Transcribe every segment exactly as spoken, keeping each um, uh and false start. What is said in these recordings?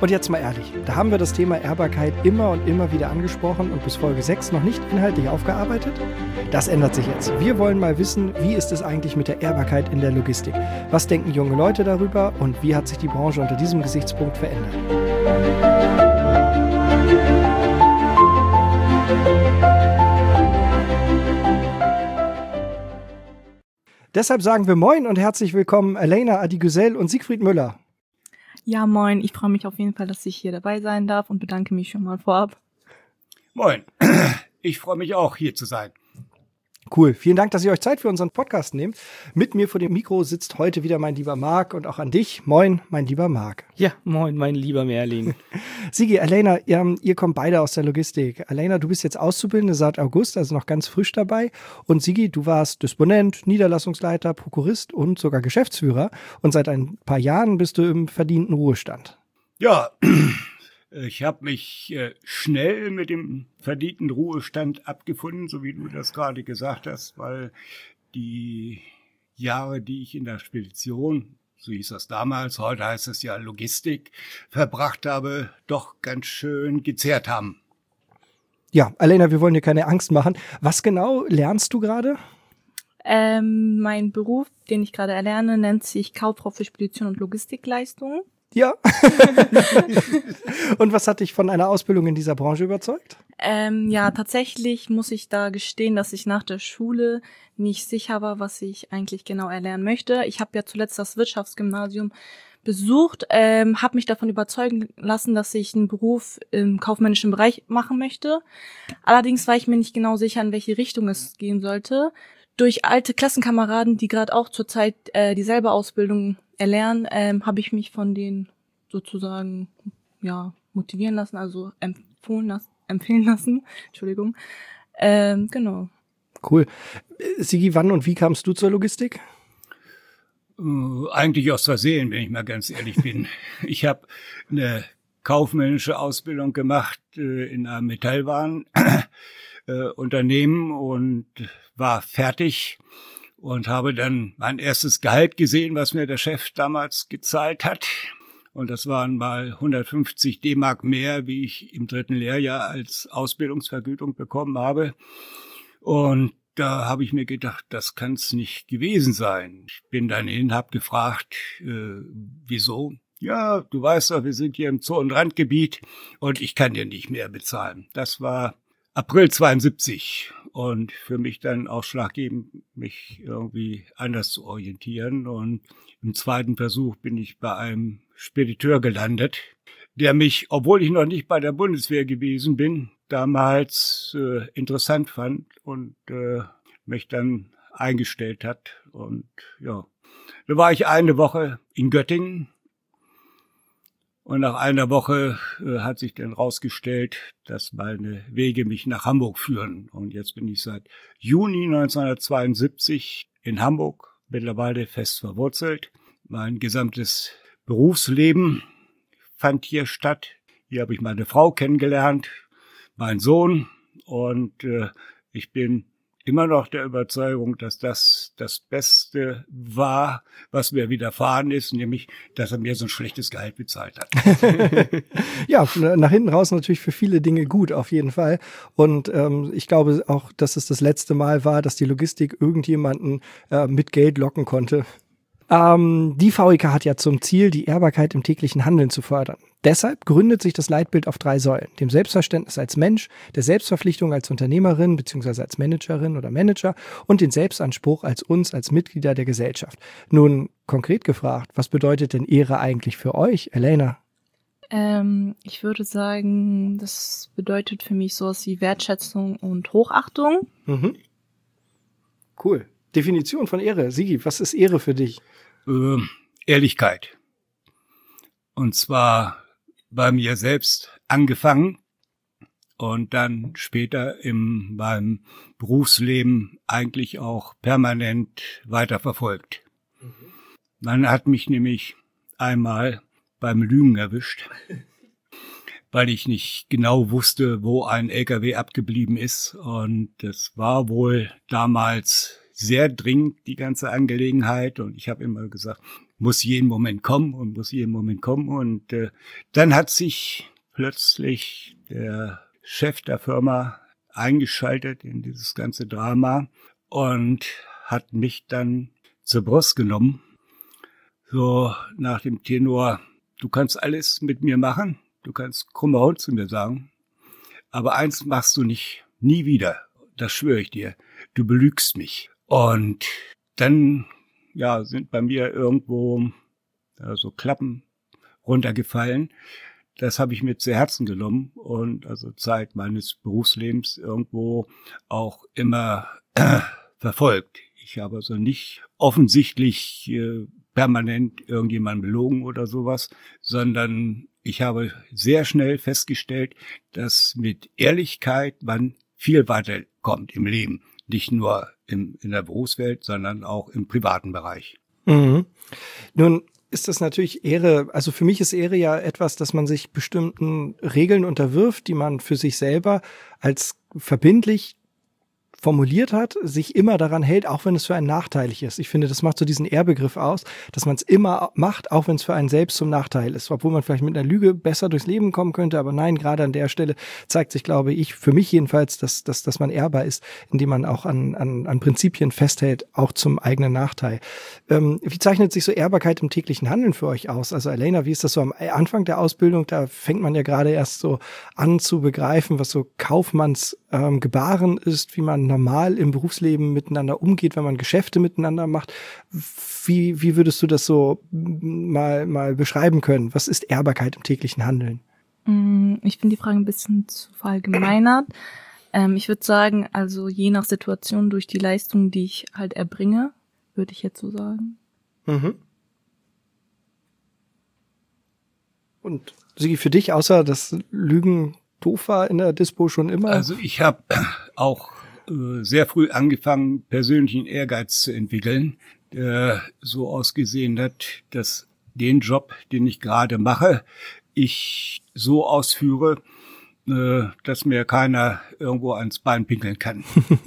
Und jetzt mal ehrlich, da haben wir das Thema Ehrbarkeit immer und immer wieder angesprochen und bis Folge sechs noch nicht inhaltlich aufgearbeitet. Das ändert sich jetzt. Wir wollen mal wissen, wie ist es eigentlich mit der Ehrbarkeit in der Logistik? Was denken junge Leute darüber und wie hat sich die Branche unter diesem Gesichtspunkt verändert? Deshalb sagen wir Moin und herzlich willkommen Elena Adigüzel und Siegfried Müller. Ja, moin. Ich freue mich auf jeden Fall, dass ich hier dabei sein darf und bedanke mich schon mal vorab. Moin. Ich freue mich auch, hier zu sein. Cool. Vielen Dank, dass ihr euch Zeit für unseren Podcast nehmt. Mit mir vor dem Mikro sitzt heute wieder mein lieber Marc und auch an dich. Moin, mein lieber Marc. Ja, moin, mein lieber Merlin. Sigi, Elena, ihr, ihr kommt beide aus der Logistik. Elena, du bist jetzt Auszubildende seit August, also noch ganz frisch dabei. Und Sigi, du warst Disponent, Niederlassungsleiter, Prokurist und sogar Geschäftsführer. Und seit ein paar Jahren bist du im verdienten Ruhestand. Ja, ich habe mich äh, schnell mit dem verdienten Ruhestand abgefunden, so wie du das gerade gesagt hast, weil die Jahre, die ich in der Spedition, so hieß das damals, heute heißt es ja Logistik, verbracht habe, doch ganz schön gezehrt haben. Ja, Elena, wir wollen dir keine Angst machen. Was genau lernst du gerade? Ähm, mein Beruf, den ich gerade erlerne, nennt sich Kauffrau für Spedition und Logistikleistungen. Ja. Und was hat dich von einer Ausbildung in dieser Branche überzeugt? Ähm, ja, tatsächlich muss ich da gestehen, dass ich nach der Schule nicht sicher war, was ich eigentlich genau erlernen möchte. Ich habe ja zuletzt das Wirtschaftsgymnasium besucht, ähm, habe mich davon überzeugen lassen, dass ich einen Beruf im kaufmännischen Bereich machen möchte. Allerdings war ich mir nicht genau sicher, in welche Richtung es gehen sollte. Durch alte Klassenkameraden, die gerade auch zurzeit äh, dieselbe Ausbildung erlernen, ähm, habe ich mich von denen sozusagen ja motivieren lassen, also empfohlen lassen, empfehlen lassen. Entschuldigung. Ähm, genau. Cool. Sigi, wann und wie kamst du zur Logistik? Äh, eigentlich aus Versehen, wenn ich mal ganz ehrlich bin. Ich habe eine kaufmännische Ausbildung gemacht äh, in einem Metallwarenunternehmen äh, und war fertig. Und habe dann mein erstes Gehalt gesehen, was mir der Chef damals gezahlt hat. Und das waren mal hundertfünfzig D-Mark mehr, wie ich im dritten Lehrjahr als Ausbildungsvergütung bekommen habe. Und da habe ich mir gedacht, das kann es nicht gewesen sein. Ich bin dann hin, habe gefragt, äh, wieso? Ja, du weißt doch, wir sind hier im Zoll- und Randgebiet und ich kann dir nicht mehr bezahlen. Das war April zweiundsiebzig und für mich dann ausschlaggebend, mich irgendwie anders zu orientieren. Und im zweiten Versuch bin ich bei einem Spediteur gelandet, der mich, obwohl ich noch nicht bei der Bundeswehr gewesen bin, damals äh, interessant fand und äh, mich dann eingestellt hat. Und ja, da war ich eine Woche in Göttingen. Und nach einer Woche äh, hat sich dann rausgestellt, dass meine Wege mich nach Hamburg führen. Und jetzt bin ich seit Juni neunzehnhundertzweiundsiebzig in Hamburg, mittlerweile fest verwurzelt. Mein gesamtes Berufsleben fand hier statt. Hier habe ich meine Frau kennengelernt, meinen Sohn. Und äh, ich bin immer noch der Überzeugung, dass das das Beste war, was mir widerfahren ist, nämlich, dass er mir so ein schlechtes Gehalt bezahlt hat. Ja, nach hinten raus natürlich für viele Dinge gut, auf jeden Fall. Und ähm, ich glaube auch, dass es das letzte Mal war, dass die Logistik irgendjemanden äh, mit Geld locken konnte. Ähm, die V E K hat ja zum Ziel, die Ehrbarkeit im täglichen Handeln zu fördern. Deshalb gründet sich das Leitbild auf drei Säulen. Dem Selbstverständnis als Mensch, der Selbstverpflichtung als Unternehmerin bzw. als Managerin oder Manager und den Selbstanspruch als uns, als Mitglieder der Gesellschaft. Nun, konkret gefragt, was bedeutet denn Ehre eigentlich für euch, Elena? Ähm, ich würde sagen, das bedeutet für mich sowas wie Wertschätzung und Hochachtung. Mhm. Cool. Definition von Ehre. Sigi, was ist Ehre für dich? Äh, Ehrlichkeit. Und zwar bei mir selbst angefangen und dann später in meinem Berufsleben eigentlich auch permanent weiterverfolgt. Mhm. Man hat mich nämlich einmal beim Lügen erwischt, weil ich nicht genau wusste, wo ein L K W abgeblieben ist. Und das war wohl damals sehr dringend, die ganze Angelegenheit. Und ich habe immer gesagt, muss jeden Moment kommen und muss jeden Moment kommen. Und äh, dann hat sich plötzlich der Chef der Firma eingeschaltet in dieses ganze Drama und hat mich dann zur Brust genommen. So nach dem Tenor, du kannst alles mit mir machen, du kannst krumme Hund zu mir sagen, aber eins machst du nicht, nie wieder, das schwöre ich dir, du belügst mich. Und dann ja, sind bei mir irgendwo ja, so Klappen runtergefallen. Das habe ich mir zu Herzen genommen und also Zeit meines Berufslebens irgendwo auch immer äh, verfolgt. Ich habe also nicht offensichtlich äh, permanent irgendjemand belogen oder sowas, sondern ich habe sehr schnell festgestellt, dass mit Ehrlichkeit man viel weiterkommt im Leben. Nicht nur im, in der Berufswelt, sondern auch im privaten Bereich. Mhm. Nun ist das natürlich Ehre, also für mich ist Ehre ja etwas, dass man sich bestimmten Regeln unterwirft, die man für sich selber als verbindlich formuliert hat, sich immer daran hält, auch wenn es für einen nachteilig ist. Ich finde, das macht so diesen Ehrbegriff aus, dass man es immer macht, auch wenn es für einen selbst zum Nachteil ist. Obwohl man vielleicht mit einer Lüge besser durchs Leben kommen könnte, aber nein, gerade an der Stelle zeigt sich, glaube ich, für mich jedenfalls, dass, dass, dass man ehrbar ist, indem man auch an, an, an Prinzipien festhält, auch zum eigenen Nachteil. Ähm, wie zeichnet sich so Ehrbarkeit im täglichen Handeln für euch aus? Also Elena, wie ist das so am Anfang der Ausbildung? Da fängt man ja gerade erst so an zu begreifen, was so Kaufmanns ähm, Gebaren ist, wie man normal im Berufsleben miteinander umgeht, wenn man Geschäfte miteinander macht. Wie, wie würdest du das so mal, mal beschreiben können? Was ist Ehrbarkeit im täglichen Handeln? Ich finde die Frage ein bisschen zu verallgemeinert. Ähm, ich würde sagen, also je nach Situation durch die Leistung, die ich halt erbringe, würde ich jetzt so sagen. Mhm. Und Sigi, für dich, außer das Lügen doof war in der Dispo schon immer? Also ich habe auch äh, sehr früh angefangen, persönlichen Ehrgeiz zu entwickeln, der so ausgesehen hat, dass den Job, den ich gerade mache, ich so ausführe, äh, dass mir keiner irgendwo ans Bein pinkeln kann.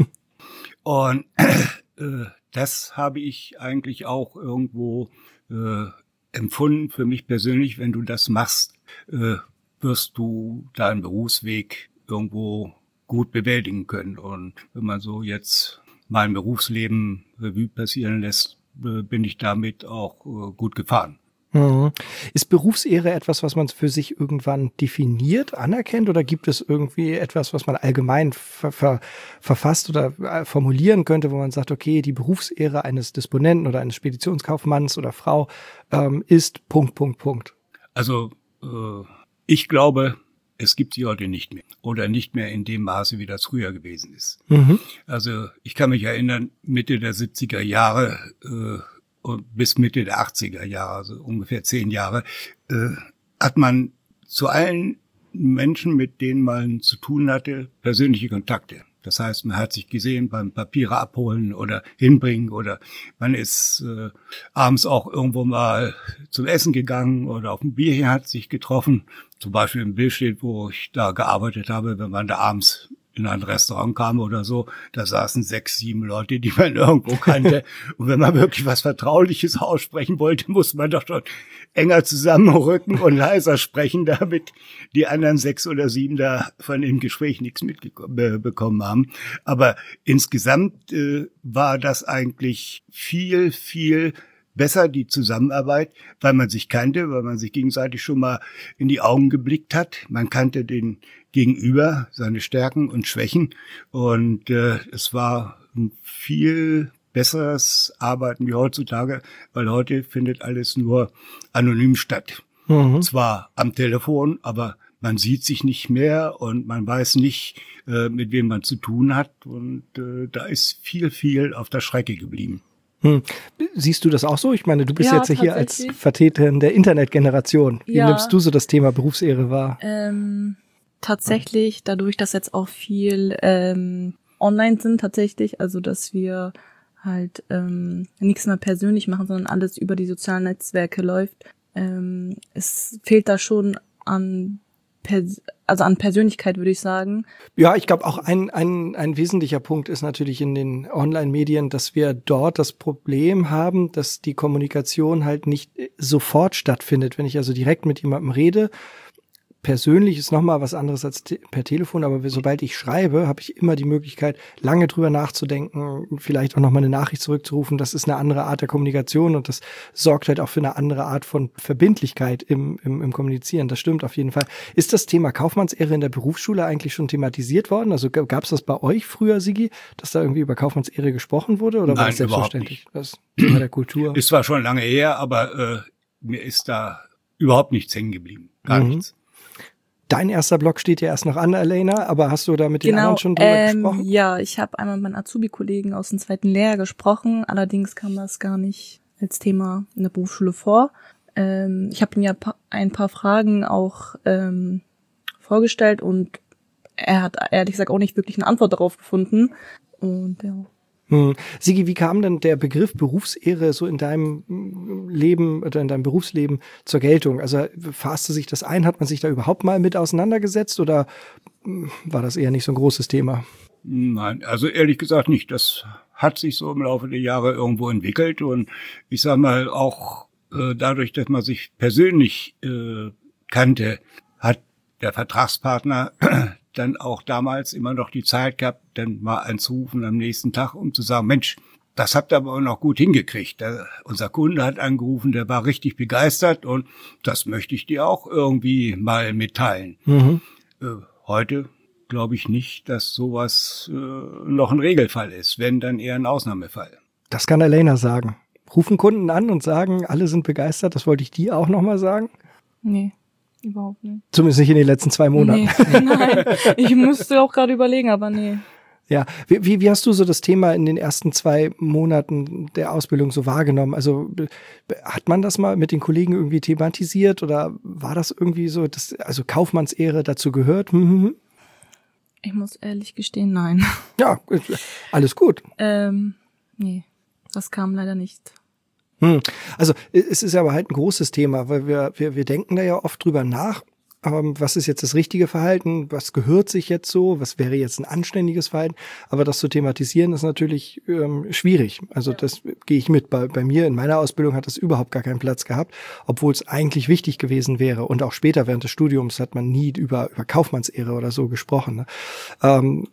Und äh, das habe ich eigentlich auch irgendwo äh, empfunden für mich persönlich. Wenn du das machst, äh, wirst du deinen Berufsweg irgendwo gut bewältigen können. Und wenn man so jetzt mein Berufsleben Revue passieren lässt, bin ich damit auch gut gefahren. Mhm. Ist Berufsehre etwas, was man für sich irgendwann definiert, anerkennt, oder gibt es irgendwie etwas, was man allgemein ver- ver- verfasst oder formulieren könnte, wo man sagt, okay, die Berufsehre eines Disponenten oder eines Speditionskaufmanns oder Frau ähm, ist Punkt, Punkt, Punkt? Also äh, ich glaube, es gibt sie heute nicht mehr oder nicht mehr in dem Maße, wie das früher gewesen ist. Mhm. Also ich kann mich erinnern, Mitte der siebziger Jahre äh, und bis Mitte der achtziger Jahre, also ungefähr zehn Jahre, äh, hat man zu allen Menschen, mit denen man zu tun hatte, persönliche Kontakte. Das heißt, man hat sich gesehen beim Papiere abholen oder hinbringen oder man ist äh, abends auch irgendwo mal zum Essen gegangen oder auf ein Bierchen hat sich getroffen. Zum Beispiel im Billstedt, wo ich da gearbeitet habe, wenn man da abends in ein Restaurant kam oder so, da saßen sechs, sieben Leute, die man irgendwo kannte. Und wenn man wirklich was Vertrauliches aussprechen wollte, musste man doch schon enger zusammenrücken und leiser sprechen, damit die anderen sechs oder sieben da von dem Gespräch nichts mitbekommen haben. Aber insgesamt äh, war das eigentlich viel, viel besser, die Zusammenarbeit, weil man sich kannte, weil man sich gegenseitig schon mal in die Augen geblickt hat. Man kannte den Gegenüber, seine Stärken und Schwächen. Und äh, es war ein viel besseres Arbeiten wie heutzutage, weil heute findet alles nur anonym statt. Mhm. Zwar am Telefon, aber man sieht sich nicht mehr und man weiß nicht, äh, mit wem man zu tun hat. Und äh, da ist viel, viel auf der Strecke geblieben. Hm. Siehst du das auch so? Ich meine, du bist ja, jetzt ja hier als Vertreterin der Internetgeneration. Wie ja. nimmst du so das Thema Berufsehre wahr? Ähm, tatsächlich, dadurch, dass jetzt auch viel ähm, online sind tatsächlich, also dass wir halt ähm, nichts mehr persönlich machen, sondern alles über die sozialen Netzwerke läuft. Ähm, es fehlt da schon an Pers- also an Persönlichkeit, würde ich sagen. Ja, ich glaube auch ein, ein, ein wesentlicher Punkt ist natürlich in den Online-Medien, dass wir dort das Problem haben, dass die Kommunikation halt nicht sofort stattfindet. Wenn ich also direkt mit jemandem rede, persönlich ist nochmal was anderes als te- per Telefon, aber sobald ich schreibe, habe ich immer die Möglichkeit, lange drüber nachzudenken, vielleicht auch nochmal eine Nachricht zurückzurufen. Das ist eine andere Art der Kommunikation und das sorgt halt auch für eine andere Art von Verbindlichkeit im, im, im Kommunizieren. Das stimmt auf jeden Fall. Ist das Thema Kaufmannsehre in der Berufsschule eigentlich schon thematisiert worden? Also gab es das bei euch früher, Sigi, dass da irgendwie über Kaufmannsehre gesprochen wurde? Oder war Nein, das selbstverständlich? Das Thema der Kultur. Ist zwar schon lange her, aber äh, mir ist da überhaupt nichts hängen geblieben. Gar Mhm. nichts. Dein erster Blog steht ja erst noch an, Elena, aber hast du da mit den Genau, anderen schon drüber ähm, gesprochen? ja, ich habe einmal mit meinen Azubi-Kollegen aus dem zweiten Lehrjahr gesprochen, allerdings kam das gar nicht als Thema in der Berufsschule vor. Ähm, ich habe ihm ja pa- ein paar Fragen auch ähm, vorgestellt und er hat ehrlich gesagt auch nicht wirklich eine Antwort darauf gefunden. Und ja. Hm. Sigi, wie kam denn der Begriff Berufsehre so in deinem mm, Leben oder in deinem Berufsleben zur Geltung? Also fasste sich das ein? Hat man sich da überhaupt mal mit auseinandergesetzt oder mm, war das eher nicht so ein großes Thema? Nein, also ehrlich gesagt nicht. Das hat sich so im Laufe der Jahre irgendwo entwickelt und ich sag mal auch äh, dadurch, dass man sich persönlich äh, kannte, hat der Vertragspartner dann auch damals immer noch die Zeit gehabt, dann mal anzurufen am nächsten Tag, um zu sagen, Mensch, das habt ihr aber auch noch gut hingekriegt. Der, unser Kunde hat angerufen, der war richtig begeistert und das möchte ich dir auch irgendwie mal mitteilen. Mhm. Äh, heute glaube ich nicht, dass sowas äh, noch ein Regelfall ist, wenn dann eher ein Ausnahmefall. Das kann Elena sagen. Rufen Kunden an und sagen, alle sind begeistert. Das wollte ich dir auch nochmal sagen. Nee, überhaupt nicht. Zumindest nicht in den letzten zwei Monaten. Nee, nein, ich musste auch gerade überlegen, aber nee. Ja, wie, wie, wie hast du so das Thema in den ersten zwei Monaten der Ausbildung so wahrgenommen? Also be- hat man das mal mit den Kollegen irgendwie thematisiert oder war das irgendwie so, dass also Kaufmannsehre dazu gehört? Mhm. Ich muss ehrlich gestehen, nein. Ja, alles gut. Ähm, nee, das kam leider nicht. Hm. Also es ist aber halt ein großes Thema, weil wir, wir, wir denken da ja oft drüber nach. Ähm, was ist jetzt das richtige Verhalten? Was gehört sich jetzt so? Was wäre jetzt ein anständiges Verhalten? Aber das zu thematisieren ist natürlich ähm, schwierig. Also ja. Das gehe ich mit. Bei, bei mir in meiner Ausbildung hat das überhaupt gar keinen Platz gehabt, obwohl es eigentlich wichtig gewesen wäre. Und auch später während des Studiums hat man nie über, über Kaufmannsehre oder so gesprochen. Ne? Ähm,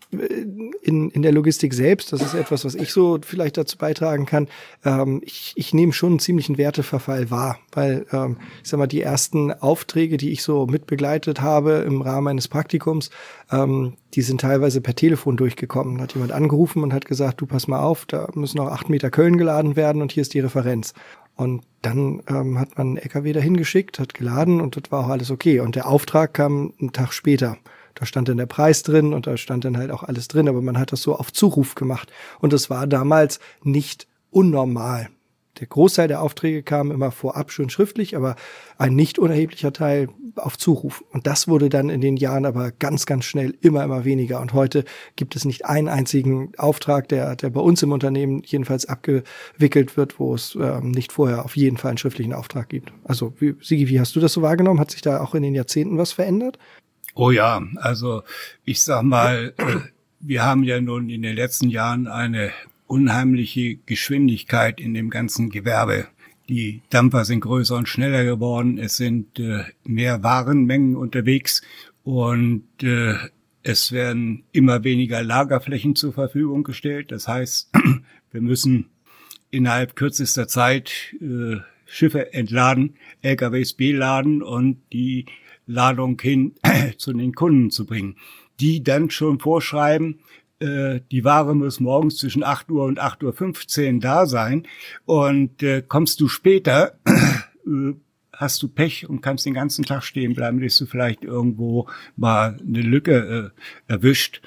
in, in der Logistik selbst, das ist etwas, was ich so vielleicht dazu beitragen kann. Ähm, ich, ich nehme schon einen ziemlichen Werteverfall wahr, weil ähm, ich sag mal, die ersten Aufträge, die ich so mitbegleitet begleitet habe im Rahmen eines Praktikums, ähm, die sind teilweise per Telefon durchgekommen. Da hat jemand angerufen und hat gesagt, du pass mal auf, da müssen noch acht Meter Köln geladen werden und hier ist die Referenz. Und dann ähm, hat man einen L K W dahin geschickt, hat geladen und das war auch alles okay. Und der Auftrag kam einen Tag später. Da stand dann der Preis drin und da stand dann halt auch alles drin, aber man hat das so auf Zuruf gemacht. Und das war damals nicht unnormal. Der Großteil der Aufträge kam immer vorab schon schriftlich, aber ein nicht unerheblicher Teil auf Zuruf. Und das wurde dann in den Jahren aber ganz, ganz schnell immer, immer weniger. Und heute gibt es nicht einen einzigen Auftrag, der, der bei uns im Unternehmen jedenfalls abgewickelt wird, wo es ähm, nicht vorher auf jeden Fall einen schriftlichen Auftrag gibt. Also, wie, Sigi, wie hast du das so wahrgenommen? Hat sich da auch in den Jahrzehnten was verändert? Oh ja, also ich sag mal, wir haben ja nun in den letzten Jahren eine unheimliche Geschwindigkeit in dem ganzen Gewerbe. Die Dampfer sind größer und schneller geworden. Es sind äh, mehr Warenmengen unterwegs und äh, es werden immer weniger Lagerflächen zur Verfügung gestellt. Das heißt, wir müssen innerhalb kürzester Zeit äh, Schiffe entladen, L K Ws beladen und die Ladung hin zu den Kunden zu bringen, die dann schon vorschreiben, die Ware muss morgens zwischen acht Uhr und acht Uhr fünfzehn da sein und äh, kommst du später, äh, hast du Pech und kannst den ganzen Tag stehen bleiben, bis du vielleicht irgendwo mal eine Lücke äh, erwischt.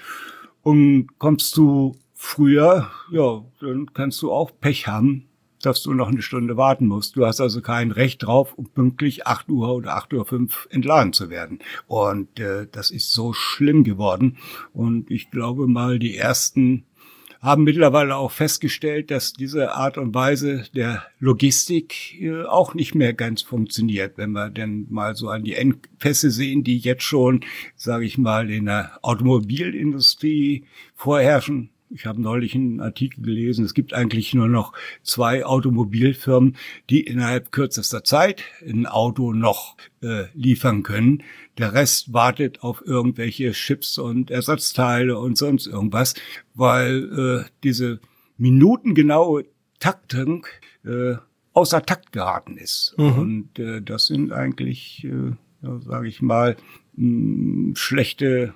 Und kommst du früher, ja, dann kannst du auch Pech haben, dass du noch eine Stunde warten musst. Du hast also kein Recht drauf, um pünktlich acht Uhr oder acht Uhr fünf entladen zu werden. Und äh, das ist so schlimm geworden. Und ich glaube mal, die ersten haben mittlerweile auch festgestellt, dass diese Art und Weise der Logistik äh, auch nicht mehr ganz funktioniert, wenn wir denn mal so an die Engpässe sehen, die jetzt schon, sage ich mal, in der Automobilindustrie vorherrschen. Ich habe neulich einen Artikel gelesen, es gibt eigentlich nur noch zwei Automobilfirmen, die innerhalb kürzester Zeit ein Auto noch äh, liefern können. Der Rest wartet auf irgendwelche Chips und Ersatzteile und sonst irgendwas, weil äh, diese minutengenaue Taktung äh, außer Takt geraten ist. Mhm. Und äh, das sind eigentlich, äh, ja, sage ich mal, mh, schlechte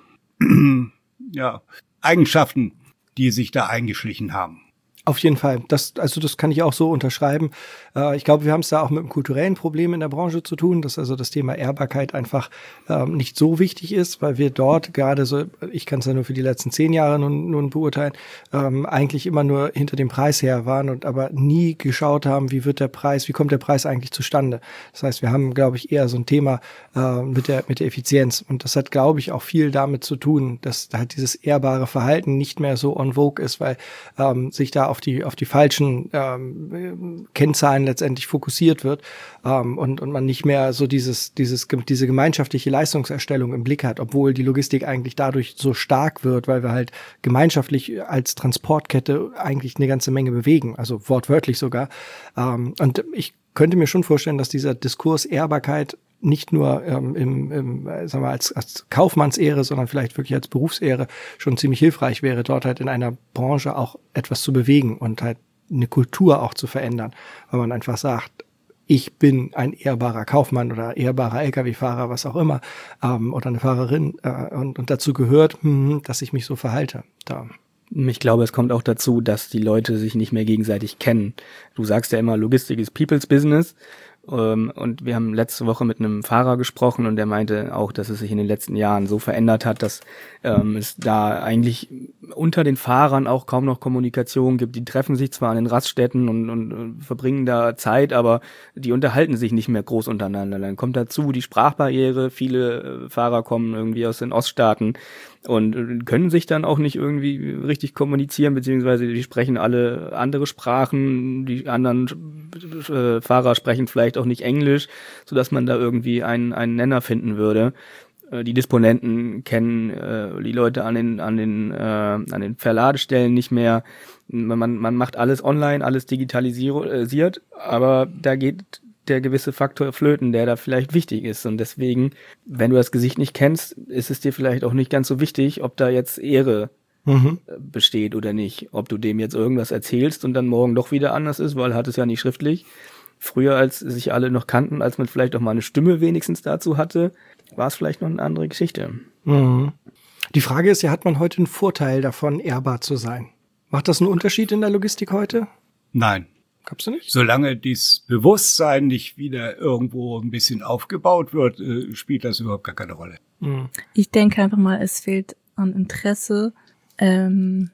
ja, Eigenschaften, die sich da eingeschlichen haben. Auf jeden Fall. Das, also das kann ich auch so unterschreiben. Äh, ich glaube, wir haben es da auch mit einem kulturellen Problem in der Branche zu tun, dass also das Thema Ehrbarkeit einfach ähm, nicht so wichtig ist, weil wir dort gerade so, ich kann es ja nur für die letzten zehn Jahre nun, nun beurteilen, ähm, eigentlich immer nur hinter dem Preis her waren und aber nie geschaut haben, wie wird der Preis, wie kommt der Preis eigentlich zustande. Das heißt, wir haben, glaube ich, eher so ein Thema äh, mit der mit der Effizienz und das hat, glaube ich, auch viel damit zu tun, dass halt dieses ehrbare Verhalten nicht mehr so en vogue ist, weil ähm, sich da auf auf die auf die falschen ähm, Kennzahlen letztendlich fokussiert wird ähm, und und man nicht mehr so dieses dieses diese gemeinschaftliche Leistungserstellung im Blick hat, obwohl die Logistik eigentlich dadurch so stark wird, weil wir halt gemeinschaftlich als Transportkette eigentlich eine ganze Menge bewegen, also wortwörtlich sogar. Ähm, und ich könnte mir schon vorstellen, dass dieser Diskurs Ehrbarkeit nicht nur ähm, im, im sagen wir, als, als Kaufmannsehre, sondern vielleicht wirklich als Berufsehre schon ziemlich hilfreich wäre, dort halt in einer Branche auch etwas zu bewegen und halt eine Kultur auch zu verändern, weil man einfach sagt, ich bin ein ehrbarer Kaufmann oder ehrbarer L K W-Fahrer, was auch immer, ähm, oder eine Fahrerin äh, und, und dazu gehört, hm, dass ich mich so verhalte. Da. Ich glaube, es kommt auch dazu, dass die Leute sich nicht mehr gegenseitig kennen. Du sagst ja immer, Logistik ist People's Business. Und wir haben letzte Woche mit einem Fahrer gesprochen und der meinte auch, dass es sich in den letzten Jahren so verändert hat, dass ähm, es da eigentlich unter den Fahrern auch kaum noch Kommunikation gibt. Die treffen sich zwar an den Raststätten und, und, und verbringen da Zeit, aber die unterhalten sich nicht mehr groß untereinander. Dann kommt dazu die Sprachbarriere. Viele äh, Fahrer kommen irgendwie aus den Oststaaten und können sich dann auch nicht irgendwie richtig kommunizieren, beziehungsweise die sprechen alle andere Sprachen, die anderen äh, Fahrer sprechen vielleicht auch nicht Englisch, sodass man da irgendwie einen, einen Nenner finden würde. Äh, die Disponenten kennen äh, die Leute an den an den äh, an den Verladestellen nicht mehr. Man, man macht alles online, alles digitalisiert, aber da geht der gewisse Faktor flöten, der da vielleicht wichtig ist. Und deswegen, wenn du das Gesicht nicht kennst, ist es dir vielleicht auch nicht ganz so wichtig, ob da jetzt Ehre mhm. besteht oder nicht. Ob du dem jetzt irgendwas erzählst und dann morgen doch wieder anders ist, weil hat es ja nicht schriftlich. Früher, als sich alle noch kannten, als man vielleicht auch mal eine Stimme wenigstens dazu hatte, war es vielleicht noch eine andere Geschichte. Mhm. Die Frage ist ja, hat man heute einen Vorteil davon, ehrbar zu sein? Macht das einen Unterschied in der Logistik heute? Nein. Glaubst du nicht? Solange dieses Bewusstsein nicht wieder irgendwo ein bisschen aufgebaut wird, äh, spielt das überhaupt gar keine Rolle. Mhm. Ich denke einfach mal, es fehlt an Interesse. Ähm,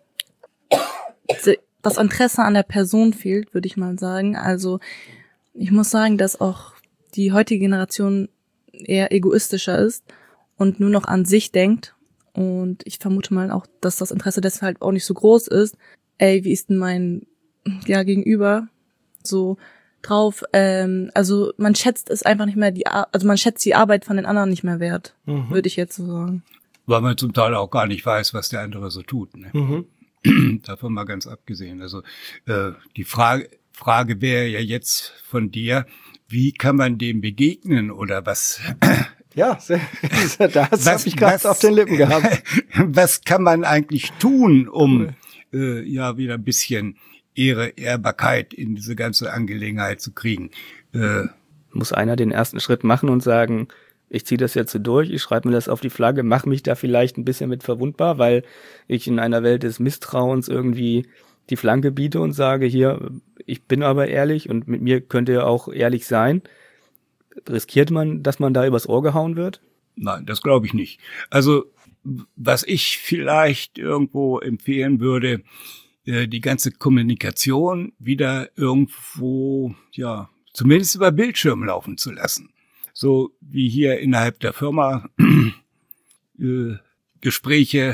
das Interesse an der Person fehlt, würde ich mal sagen. Also ich muss sagen, dass auch die heutige Generation eher egoistischer ist und nur noch an sich denkt. Und ich vermute mal auch, dass das Interesse deshalb auch nicht so groß ist. Ey, wie ist denn mein ja, Gegenüber so drauf? Ähm, also man schätzt es einfach nicht mehr, die, Ar- also man schätzt die Arbeit von den anderen nicht mehr wert, mhm. würde ich jetzt so sagen. Weil man zum Teil auch gar nicht weiß, was der andere so tut. Ne? Mhm. Davon mal ganz abgesehen. Also äh, die Frage, Frage wäre ja jetzt von dir, wie kann man dem begegnen oder was? Ja, das habe ich gerade auf den Lippen gehabt. Was kann man eigentlich tun, um äh, ja wieder ein bisschen Ehre, Ehrbarkeit in diese ganze Angelegenheit zu kriegen? Äh, Muss einer den ersten Schritt machen und sagen, ich ziehe das jetzt so durch, ich schreibe mir das auf die Flagge, mache mich da vielleicht ein bisschen mit verwundbar, weil ich in einer Welt des Misstrauens irgendwie die Flanke biete und sage, hier, ich bin aber ehrlich und mit mir könnt ihr auch ehrlich sein. Riskiert man, dass man da übers Ohr gehauen wird? Nein, das glaube ich nicht. Also, was ich vielleicht irgendwo empfehlen würde, äh, die ganze Kommunikation wieder irgendwo, ja, zumindest über Bildschirm laufen zu lassen. So wie hier innerhalb der Firma äh, Gespräche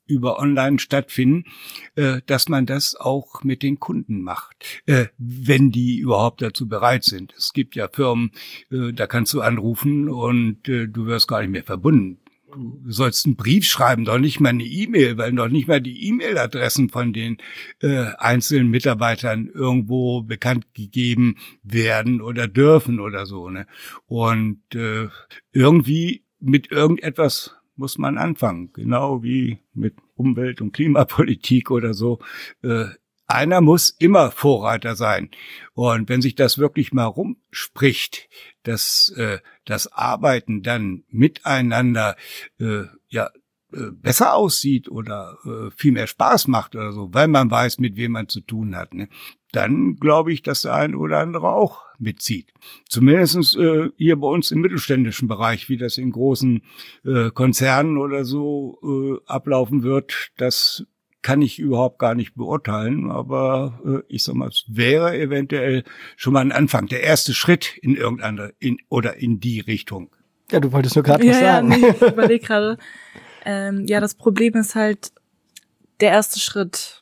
über online stattfinden, äh, dass man das auch mit den Kunden macht, äh, wenn die überhaupt dazu bereit sind. Es gibt ja Firmen, äh, da kannst du anrufen und äh, du wirst gar nicht mehr verbunden. Du sollst einen Brief schreiben, doch nicht mal eine E-Mail, weil noch nicht mal die E-Mail-Adressen von den äh, einzelnen Mitarbeitern irgendwo bekannt gegeben werden oder dürfen oder so. Ne? Und äh, irgendwie mit irgendetwas muss man anfangen, genau wie mit Umwelt- und Klimapolitik oder so. Äh, einer muss immer Vorreiter sein. Und wenn sich das wirklich mal rumspricht, dass äh, das Arbeiten dann miteinander äh, ja äh, besser aussieht oder äh, viel mehr Spaß macht oder so, weil man weiß, mit wem man zu tun hat, ne? Dann glaube ich, dass der ein oder andere auch mitzieht. Zumindest äh, hier bei uns im mittelständischen Bereich, wie das in großen äh, Konzernen oder so äh, ablaufen wird, das kann ich überhaupt gar nicht beurteilen, aber äh, ich sag mal, es wäre eventuell schon mal ein Anfang, der erste Schritt in irgendeine in oder in die Richtung. Ja, du wolltest nur gerade ja, was sagen. Ja, nee, ich überlege gerade. Ähm, ja, das Problem ist halt der erste Schritt.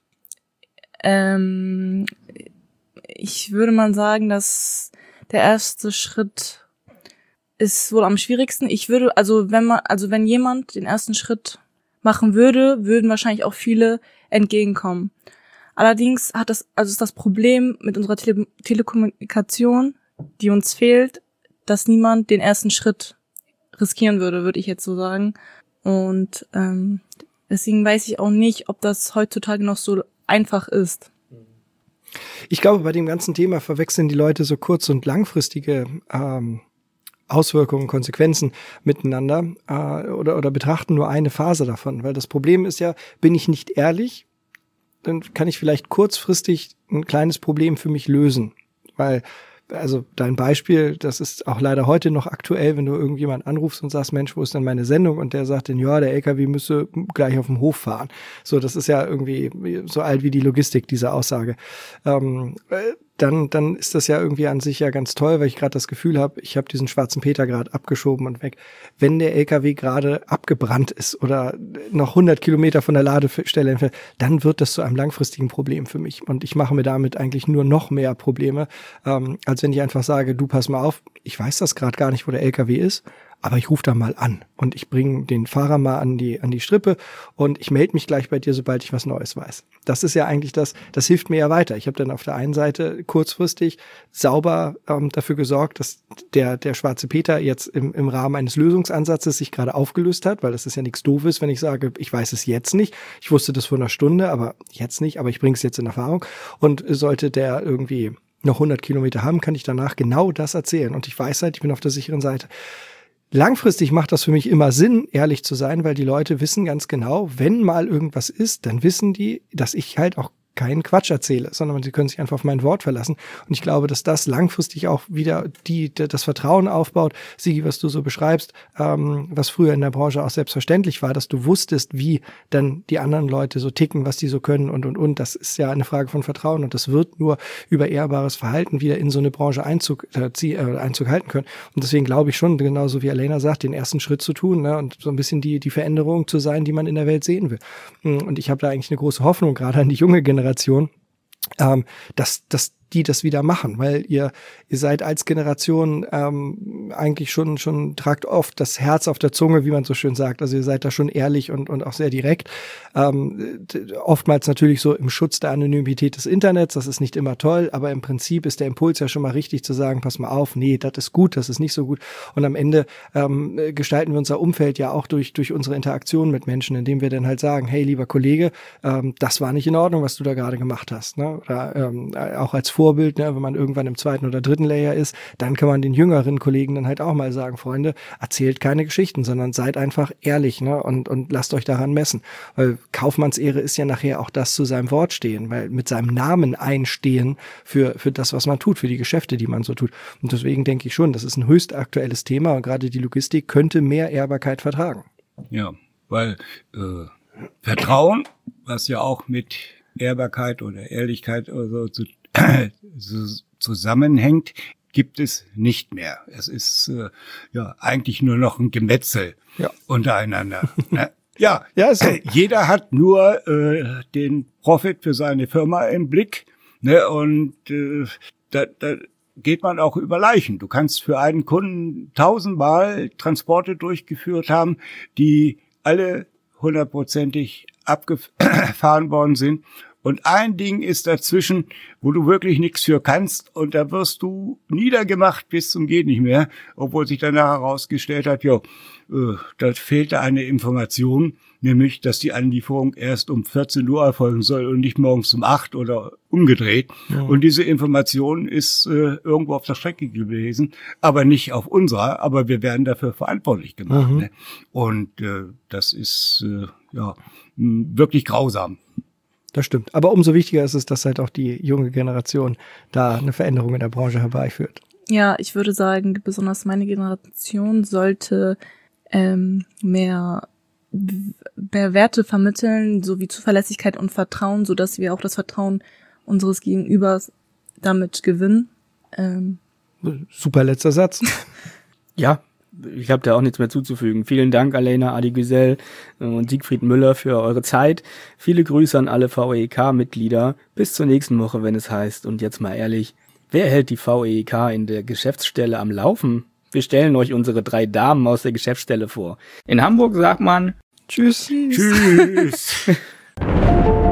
Ähm, ich würde mal sagen, dass der erste Schritt ist wohl am schwierigsten. Ich würde, also wenn man, also wenn jemand den ersten Schritt machen würde, würden wahrscheinlich auch viele entgegenkommen. Allerdings hat das, also ist das Problem mit unserer Tele- Telekommunikation, die uns fehlt, dass niemand den ersten Schritt riskieren würde, würde ich jetzt so sagen. Und ähm, deswegen weiß ich auch nicht, ob das heutzutage noch so einfach ist. Ich glaube, bei dem ganzen Thema verwechseln die Leute so kurz- und langfristige ähm, Auswirkungen, Konsequenzen miteinander äh, oder, oder betrachten nur eine Phase davon. Weil das Problem ist ja, bin ich nicht ehrlich, dann kann ich vielleicht kurzfristig ein kleines Problem für mich lösen. Weil, also dein Beispiel, das ist auch leider heute noch aktuell, wenn du irgendjemand anrufst und sagst, Mensch, wo ist denn meine Sendung? Und der sagt dann, ja, der L K W müsse gleich auf dem Hof fahren. So, das ist ja irgendwie so alt wie die Logistik, diese Aussage. Ähm, dann dann ist das ja irgendwie an sich ja ganz toll, weil ich gerade das Gefühl habe, ich habe diesen schwarzen Peter gerade abgeschoben und weg. Wenn der L K W gerade abgebrannt ist oder noch hundert Kilometer von der Ladestelle entfernt, dann wird das zu einem langfristigen Problem für mich. Und ich mache mir damit eigentlich nur noch mehr Probleme, ähm, als wenn ich einfach sage, du pass mal auf, ich weiß das gerade gar nicht, wo der L K W ist, aber ich rufe da mal an und ich bringe den Fahrer mal an die an die Strippe und ich melde mich gleich bei dir, sobald ich was Neues weiß. Das ist ja eigentlich das, das hilft mir ja weiter. Ich habe dann auf der einen Seite kurzfristig sauber ähm, dafür gesorgt, dass der der schwarze Peter jetzt im, im Rahmen eines Lösungsansatzes sich gerade aufgelöst hat, weil das ist ja nichts Doofes, wenn ich sage, ich weiß es jetzt nicht. Ich wusste das vor einer Stunde, aber jetzt nicht, aber ich bringe es jetzt in Erfahrung. Und sollte der irgendwie noch hundert Kilometer haben, kann ich danach genau das erzählen. Und ich weiß halt, ich bin auf der sicheren Seite. Langfristig macht das für mich immer Sinn, ehrlich zu sein, weil die Leute wissen ganz genau, wenn mal irgendwas ist, dann wissen die, dass ich halt auch keinen Quatsch erzähle, sondern sie können sich einfach auf mein Wort verlassen. Und ich glaube, dass das langfristig auch wieder die, das Vertrauen aufbaut. Sigi, was du so beschreibst, ähm, was früher in der Branche auch selbstverständlich war, dass du wusstest, wie dann die anderen Leute so ticken, was die so können und, und, und. Das ist ja eine Frage von Vertrauen und das wird nur über ehrbares Verhalten wieder in so eine Branche Einzug, äh, äh, Einzug halten können. Und deswegen glaube ich schon, genauso wie Elena sagt, den ersten Schritt zu tun, ne, und so ein bisschen die, die Veränderung zu sein, die man in der Welt sehen will. Und ich habe da eigentlich eine große Hoffnung, gerade an die junge Generation, Ähm, dass, dass die das wieder machen, weil ihr ihr seid als Generation ähm, eigentlich schon schon tragt oft das Herz auf der Zunge, wie man so schön sagt. Also ihr seid da schon ehrlich und und auch sehr direkt. Ähm, oftmals natürlich so im Schutz der Anonymität des Internets. Das ist nicht immer toll, aber im Prinzip ist der Impuls ja schon mal richtig zu sagen, pass mal auf, nee, das ist gut, das ist nicht so gut. Und am Ende ähm, gestalten wir unser Umfeld ja auch durch durch unsere Interaktion mit Menschen, indem wir dann halt sagen, hey, lieber Kollege, ähm, das war nicht in Ordnung, was du da gerade gemacht hast. Ne? Oder ähm, auch als Vorbild, ne, wenn man irgendwann im zweiten oder dritten Layer ist, dann kann man den jüngeren Kollegen dann halt auch mal sagen, Freunde, erzählt keine Geschichten, sondern seid einfach ehrlich, ne, und und lasst euch daran messen. Weil Kaufmannsehre ist ja nachher auch das zu seinem Wort stehen, weil mit seinem Namen einstehen für für das, was man tut, für die Geschäfte, die man so tut. Und deswegen denke ich schon, das ist ein höchst aktuelles Thema und gerade die Logistik könnte mehr Ehrbarkeit vertragen. Ja, weil äh, Vertrauen, was ja auch mit Ehrbarkeit oder Ehrlichkeit oder so zu so zusammenhängt, gibt es nicht mehr. Es ist äh, ja eigentlich nur noch ein Gemetzel ja. untereinander. Ne? Ja, ja ist so. Jeder hat nur äh, den Profit für seine Firma im Blick, ne? Und äh, da, da geht man auch über Leichen. Du kannst für einen Kunden tausendmal Transporte durchgeführt haben, die alle hundertprozentig abgefahren worden sind. Und ein Ding ist dazwischen, wo du wirklich nichts für kannst, und da wirst du niedergemacht bis zum geht nicht mehr, obwohl sich danach herausgestellt hat, ja, äh, da fehlte eine Information, nämlich, dass die Anlieferung erst um vierzehn Uhr erfolgen soll und nicht morgens um acht oder umgedreht. Ja. Und diese Information ist äh, irgendwo auf der Strecke gewesen, aber nicht auf unserer, aber wir werden dafür verantwortlich gemacht. Mhm. Ne? Und äh, das ist äh, ja wirklich grausam. Das stimmt. Aber umso wichtiger ist es, dass halt auch die junge Generation da eine Veränderung in der Branche herbeiführt. Ja, ich würde sagen, besonders meine Generation sollte ähm, mehr, mehr Werte vermitteln, sowie Zuverlässigkeit und Vertrauen, sodass wir auch das Vertrauen unseres Gegenübers damit gewinnen. Ähm. Super letzter Satz. Ja. Ich habe da auch nichts mehr zuzufügen. Vielen Dank, Alena Adigüzel und Siegfried Müller, für eure Zeit. Viele Grüße an alle V E E K-Mitglieder. Bis zur nächsten Woche, wenn es heißt, und jetzt mal ehrlich, wer hält die V E E K in der Geschäftsstelle am Laufen? Wir stellen euch unsere drei Damen aus der Geschäftsstelle vor. In Hamburg sagt man Tschüss. Tschüss.